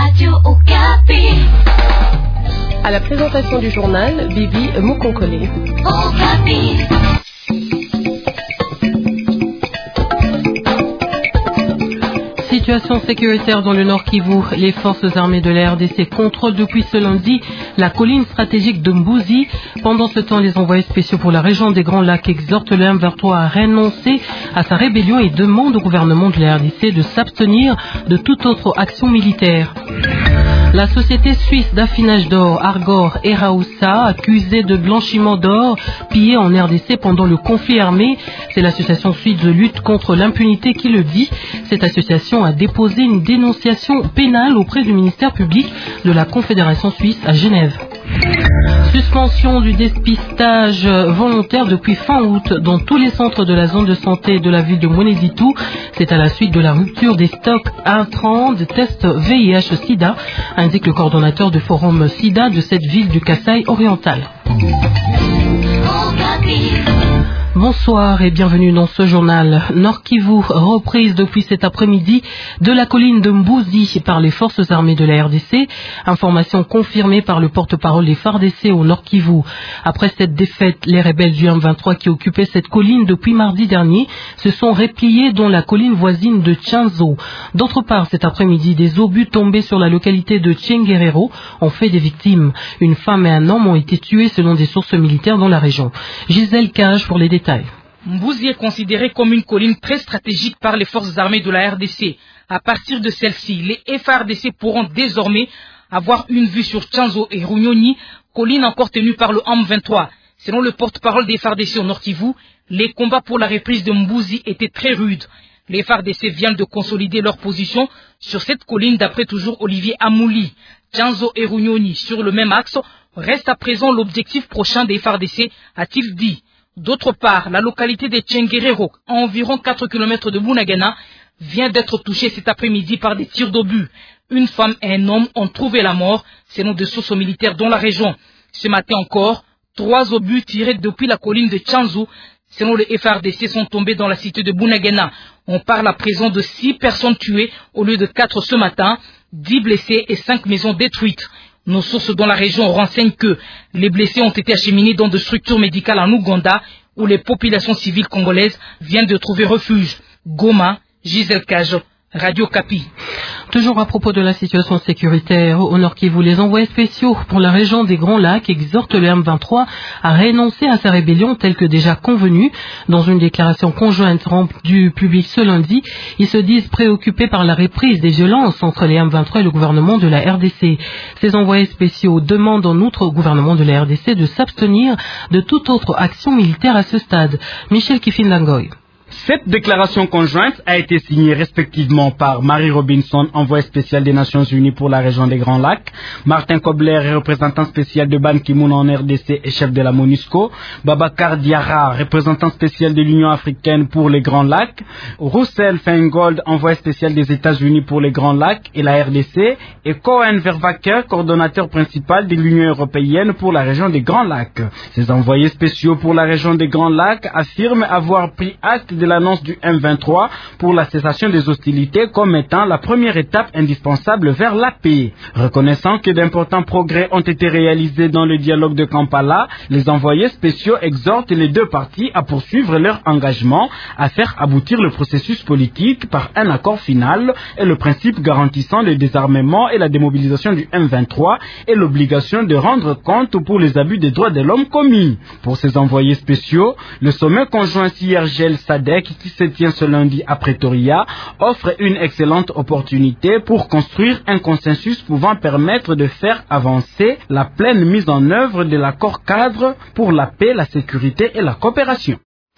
Radio Okapi. À la présentation du journal, Bibi Mukonkole. Okapi. Situation sécuritaire dans le Nord Kivu. Les forces armées de la RDC contrôlent depuis ce lundi la colline stratégique de Mbouzi. Pendant ce temps, les envoyés spéciaux pour la région des Grands Lacs exhortent le M23 à renoncer à sa rébellion et demandent au gouvernement de la RDC de s'abstenir de toute autre action militaire. La société suisse d'affinage d'or Argor Eraoussa, accusée de blanchiment d'or pillé en RDC pendant le conflit armé. C'est l'association suisse de lutte contre l'impunité qui le dit. Cette association a déposé une dénonciation pénale auprès du ministère public de la Confédération suisse à Genève. Suspension du dépistage volontaire depuis fin août dans tous les centres de la zone de santé de la ville de Mweneditu. C'est à la suite de la rupture des stocks intrants de tests VIH-Sida, indique le coordonnateur du forum Sida de cette ville du Kasaï oriental. Bonsoir et bienvenue dans ce journal. Nord Kivu, reprise depuis cet après-midi de la colline de Mbouzi par les forces armées de la RDC. Information confirmée par le porte-parole des FARDC au Nord Kivu. Après cette défaite, les rebelles du M23 qui occupaient cette colline depuis mardi dernier se sont repliés dans la colline voisine de Tchanzo. D'autre part, cet après-midi, des obus tombés sur la localité de Tchenguerero ont fait des victimes. Une femme et un homme ont été tués selon des sources militaires dans la région. Gisèle Cage pour les détails. Mbouzi est considérée comme une colline très stratégique par les forces armées de la RDC. À partir de celle-ci, les FARDC pourront désormais avoir une vue sur Tchanzo et Runyoni, colline encore tenue par le M23. Selon le porte-parole des FARDC au Nord Kivu, les combats pour la reprise de Mbouzi étaient très rudes. Les FARDC viennent de consolider leur position sur cette colline d'après toujours Olivier Amouli. Tchanzo et Runyoni sur le même axe reste à présent l'objectif prochain des FARDC, a-t-il dit. D'autre part, la localité de Tchenguerero, à environ 4 km de Bunagana, vient d'être touchée cet après-midi par des tirs d'obus. Une femme et un homme ont trouvé la mort, selon des sources militaires dans la région. Ce matin encore, 3 obus tirés depuis la colline de Tchanzo, selon le FARDC, sont tombés dans la cité de Bunagana. On parle à présent de 6 personnes tuées au lieu de 4 ce matin, 10 blessés et 5 maisons détruites. Nos sources dans la région renseignent que les blessés ont été acheminés dans de structures médicales en Ouganda où les populations civiles congolaises viennent de trouver refuge. Goma, Gisèle Cage, Radio Okapi. Toujours à propos de la situation sécuritaire au Nord Kivu, les envoyés spéciaux pour la région des Grands Lacs exhortent le M23 à renoncer à sa rébellion telle que déjà convenue. Dans une déclaration conjointe rendue publique ce lundi, ils se disent préoccupés par la reprise des violences entre les M23 et le gouvernement de la RDC. Ces envoyés spéciaux demandent en outre au gouvernement de la RDC de s'abstenir de toute autre action militaire à ce stade. Michel Kifin-Langoy. Cette déclaration conjointe a été signée respectivement par Marie Robinson, envoyé spécial des Nations Unies pour la région des Grands Lacs, Martin Kobler, représentant spécial de Ban Ki-moon en RDC et chef de la MONUSCO, Babacar Diarra, représentant spécial de l'Union africaine pour les Grands Lacs, Roussel Feingold, envoyé spécial des États-Unis pour les Grands Lacs et la RDC, et Cohen Vervaker, coordonnateur principal de l'Union européenne pour la région des Grands Lacs. Ces envoyés spéciaux pour la région des Grands Lacs affirment avoir pris acte de l'annonce du M23 pour la cessation des hostilités comme étant la première étape indispensable vers la paix. Reconnaissant que d'importants progrès ont été réalisés dans le dialogue de Kampala, les envoyés spéciaux exhortent les deux parties à poursuivre leur engagement à faire aboutir le processus politique par un accord final et le principe garantissant le désarmement et la démobilisation du M23 et l'obligation de rendre compte pour les abus des droits de l'homme commis. Pour ces envoyés spéciaux, le sommet conjoint CIRGL-SADC qui se tient ce lundi à Pretoria offre une excellente opportunité pour construire un consensus pouvant permettre de faire avancer la pleine mise en œuvre de l'accord cadre pour la paix, la sécurité et la coopération.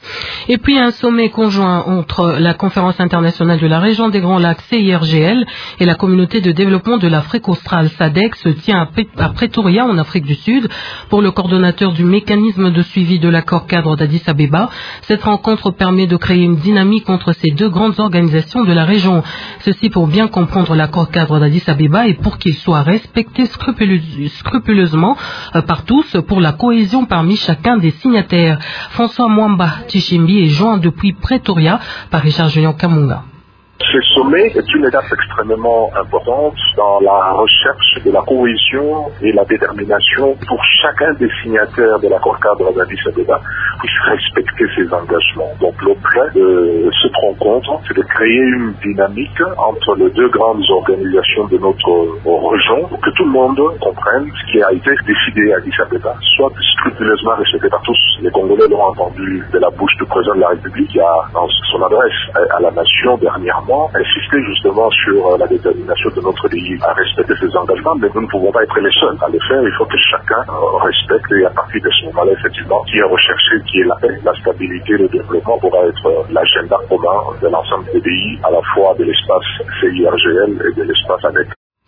Et puis un sommet conjoint entre la Conférence internationale de la région des Grands Lacs CIRGL et la communauté de développement de l'Afrique australe SADC se tient à Pretoria en Afrique du Sud pour le coordonnateur du mécanisme de suivi de l'accord cadre d'Addis Abeba. Cette rencontre permet de créer une dynamique entre ces deux grandes organisations de la région. Ceci pour bien comprendre l'accord cadre d'Addis Abeba et pour qu'il soit respecté scrupuleusement par tous pour la cohésion parmi chacun des signataires. François Mwamba Tchimbi est joint depuis Pretoria par Richard Julien Kamunga. Ce sommet est une étape extrêmement importante dans la recherche de la cohésion et la détermination pour chacun des signataires de l'accord cadre d'Addis Abeba puisse respecter ses engagements. Donc l'objet de cette rencontre, c'est de créer une dynamique entre les deux grandes organisations de notre région pour que tout le monde comprenne ce qui a été décidé à Addis Abeba soit scrupuleusement respecté par tous. Les Congolais l'ont entendu de la bouche du président de la République qui a, dans son adresse à la nation dernièrement, insisté justement sur la détermination de notre pays à respecter ses engagements, mais nous ne pouvons pas être les seuls à le faire. Il faut que chacun respecte, et à partir de ce moment-là, effectivement, qui est recherché, qui est la paix, la stabilité, le développement pourra être l'agenda commun de l'ensemble des pays, à la fois de l'espace CIRGL et de l'espace ANEC.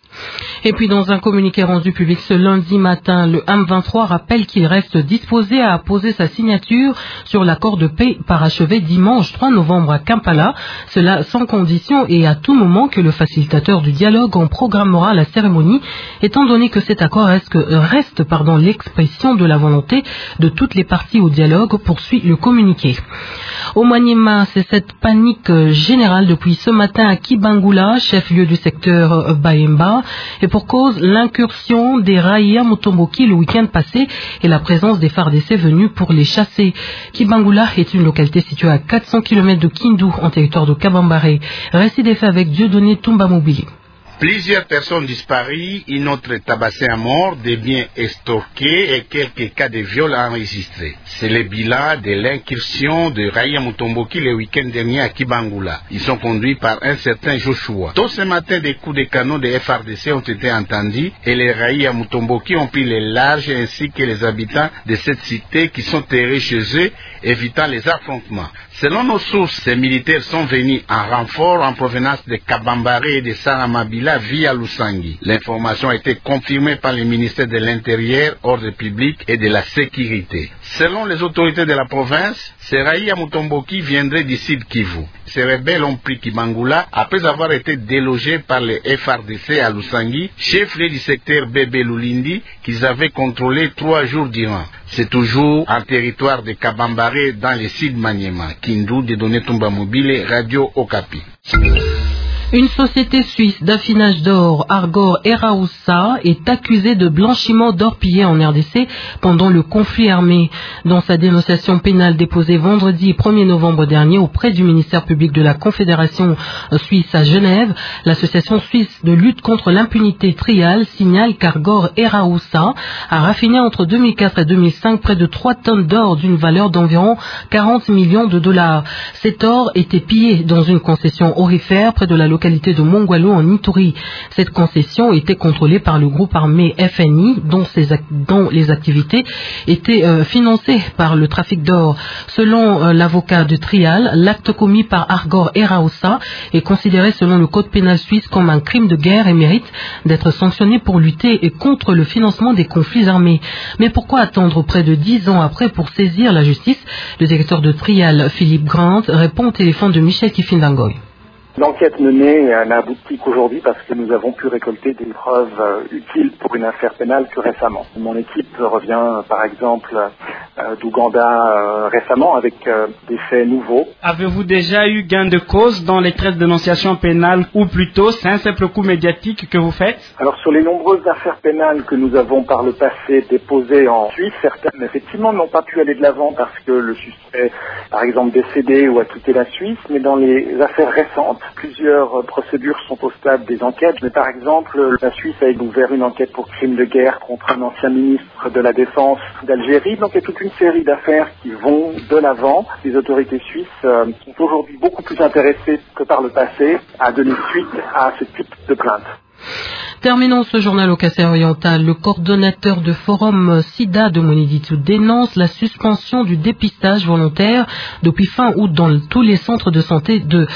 Et puis dans un communiqué rendu public ce lundi matin, le M23 rappelle qu'il reste disposé à apposer sa signature sur l'accord de paix parachevé dimanche 3 novembre à Kampala, cela sans condition et à tout moment que le facilitateur du dialogue en programmera la cérémonie, étant donné que cet accord reste l'expression de la volonté de toutes les parties au dialogue, poursuit le communiqué. Au Maniema, c'est cette panique générale depuis ce matin à Kibangula, chef-lieu du secteur Bayemba, et pour cause l'incursion des Raïa Mutomboki le week-end passé et la présence des FARDC venus pour les chasser. Kibangula est une localité située à 400 km de Kindu, en territoire de Kabambare. Récit des faits avec Dieudonné Toumba Mobili. Plusieurs personnes disparues, une autre tabassée à mort, des biens extorqués et quelques cas de viol enregistrés. C'est le bilan de l'incursion de Raïa Mutomboki le week-end dernier à Kibangula. Ils sont conduits par un certain Joshua. Tôt ce matin, des coups de canon de FARDC ont été entendus et les Raïa Mutomboki ont pris les larges ainsi que les habitants de cette cité qui sont terrés chez eux, évitant les affrontements. Selon nos sources, ces militaires sont venus en renfort en provenance de Kabambare et de Saramabila via Lusangi. L'information a été confirmée par le ministère de l'Intérieur, Ordre public et de la Sécurité. Selon les autorités de la province, ces Raïa Mutomboki viendraient du Sud Kivu. Ces rebelles ont pris Kibangula après avoir été délogés par les FARDC à Lusangi, chef-lieu du secteur Bébé Lulindi, qu'ils avaient contrôlé 3 jours durant. C'est toujours en territoire de Kabambare dans le Sud Maniema. Kindu, Dieudonné Toumba Mobile, Radio Okapi. Une société suisse d'affinage d'or, Argor Eraoussa, est accusée de blanchiment d'or pillé en RDC pendant le conflit armé. Dans sa dénonciation pénale déposée vendredi 1er novembre dernier auprès du ministère public de la Confédération suisse à Genève, l'association suisse de lutte contre l'impunité Trial signale qu'Argor Eraoussa a raffiné entre 2004 et 2005 près de 3 tonnes d'or d'une valeur d'environ 40 millions de dollars. Cet or était pillé dans une concession aurifère près de la localité de Mongwalo en Ituri. Cette concession était contrôlée par le groupe armé FNI dont les activités étaient financées par le trafic d'or. Selon l'avocat de Trial, l'acte commis par Argor Eraoussa est considéré selon le code pénal suisse comme un crime de guerre et mérite d'être sanctionné pour lutter contre le financement des conflits armés. Mais pourquoi attendre près de 10 ans après pour saisir la justice? Le directeur de Trial, Philippe Grant, répond au téléphone de Michel Kifindangoy. L'enquête menée n'a abouti qu'aujourd'hui parce que nous avons pu récolter des preuves utiles pour une affaire pénale que récemment. Mon équipe revient par exemple d'Ouganda récemment avec des faits nouveaux. Avez-vous déjà eu gain de cause dans les 13 dénonciations pénales ou plutôt c'est un simple coup médiatique que vous faites? Alors sur les nombreuses affaires pénales que nous avons par le passé déposées en Suisse, certaines effectivement n'ont pas pu aller de l'avant parce que le suspect par exemple décédé ou a quitté la Suisse, mais dans les affaires récentes, plusieurs procédures sont au stade des enquêtes, mais par exemple, la Suisse a ouvert une enquête pour crime de guerre contre un ancien ministre de la Défense d'Algérie. Donc il y a toute une série d'affaires qui vont de l'avant. Les autorités suisses sont aujourd'hui beaucoup plus intéressées que par le passé à donner suite à ce type de plainte. Terminons ce journal au Kassai-Oriental. Le coordonnateur de Forum SIDA de Mweneditu dénonce la suspension du dépistage volontaire depuis fin août dans tous les centres de santé de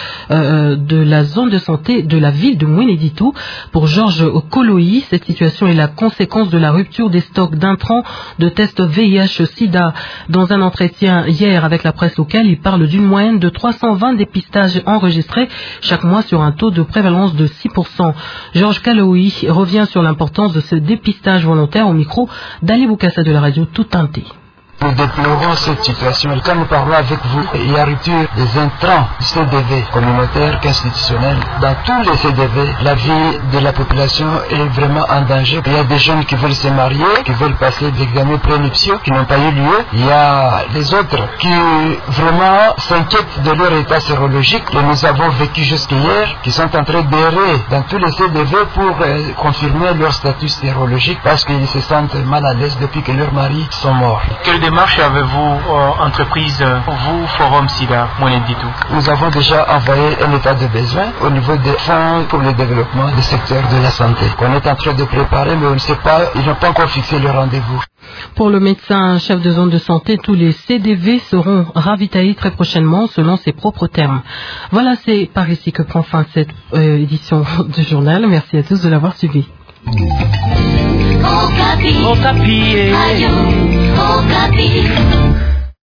la zone de santé de la ville de Mweneditu. Pour Georges Koloï, cette situation est la conséquence de la rupture des stocks d'intrants de tests VIH-SIDA. Dans un entretien hier avec la presse locale, il parle d'une moyenne de 320 dépistages enregistrés chaque mois sur un taux de prévalence de 6%. Georges Koloï revient sur l'importance de ce dépistage volontaire au micro d'Ali Boukassa de la radio Tout Teinté. Nous déplorons cette situation. Quand nous parlons avec vous, il y a rupture des intrants du CDV communautaire qu'institutionnel. Dans tous les CDV, la vie de la population est vraiment en danger. Il y a des jeunes qui veulent se marier, qui veulent passer des examens prénuptiaux qui n'ont pas eu lieu. Il y a les autres qui vraiment s'inquiètent de leur état sérologique que nous avons vécu jusqu'hier, qui sont en train d'errer dans tous les CDV pour confirmer leur statut sérologique parce qu'ils se sentent mal à l'aise depuis que leurs maris sont morts. Quelle démarche avez-vous entreprise, vous, Forum Sida, Mweneditu? Nous avons déjà envoyé un état de besoin au niveau des fonds pour le développement du secteur de la santé. On est en train de préparer, mais on ne sait pas, ils n'ont pas encore fixé le rendez-vous. Pour le médecin chef de zone de santé, tous les CDV seront ravitaillés très prochainement selon ses propres termes. Voilà, c'est par ici que prend fin cette édition du journal. Merci à tous de l'avoir suivi. Okapi.